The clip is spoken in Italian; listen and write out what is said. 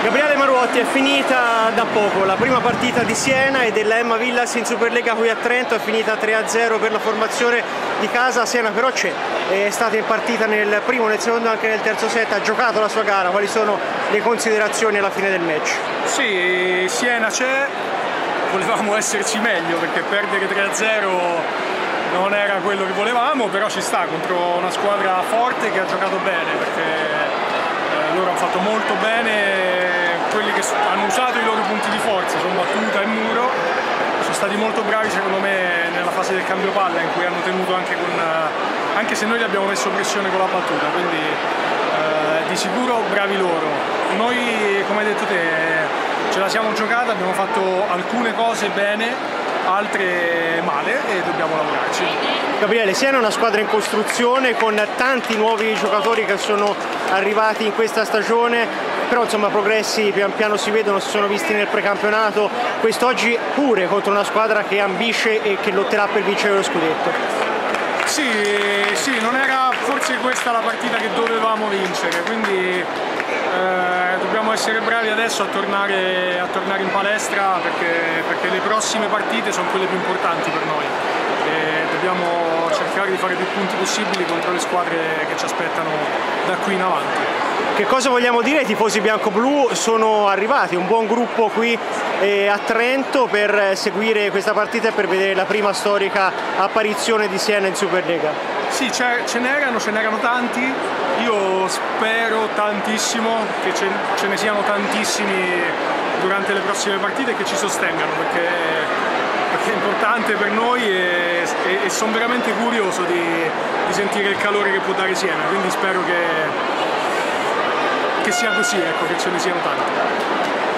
Gabriele Maruotti, è finita da poco la prima partita di Siena e della Emma Villas in Superlega qui a Trento, è finita 3-0 per la formazione di casa. Siena però c'è, è stata in partita nel primo, nel secondo e anche nel terzo set, ha giocato la sua gara. Quali sono le considerazioni alla fine del match? Sì, Siena c'è, volevamo esserci meglio perché perdere 3-0 non era quello che volevamo, però ci sta contro una squadra forte che ha giocato bene, perché loro hanno fatto molto bene, quelli che hanno usato i loro punti di forza, sono battuta e muro, sono stati molto bravi secondo me nella fase del cambio palla, in cui hanno tenuto anche se noi gli abbiamo messo pressione con la battuta, quindi di sicuro bravi loro. Noi, come hai detto te, ce la siamo giocata, abbiamo fatto alcune cose bene, altre male e dobbiamo lavorarci. Gabriele, Siena è una squadra in costruzione con tanti nuovi giocatori che sono arrivati in questa stagione, però insomma progressi pian piano si vedono, si sono visti nel precampionato, quest'oggi pure contro una squadra che ambisce e che lotterà per vincere lo scudetto. Sì, non era forse questa la partita che dovevamo vincere, quindi dobbiamo essere bravi adesso a tornare in palestra perché le prossime partite sono quelle più importanti per noi e dobbiamo cercare di fare più punti possibili contro le squadre che ci aspettano da qui in avanti. Che cosa vogliamo dire ai tifosi bianco-blu? Sono arrivati un buon gruppo qui a Trento per seguire questa partita e per vedere la prima storica apparizione di Siena in Superlega. Sì, ce n'erano tanti, io spero tantissimo che ce ne siano tantissimi durante le prossime partite che ci sostengano, perché è importante per noi e sono veramente curioso di sentire il calore che può dare Siena, quindi spero che sia così, ecco, che ce ne siano tanti.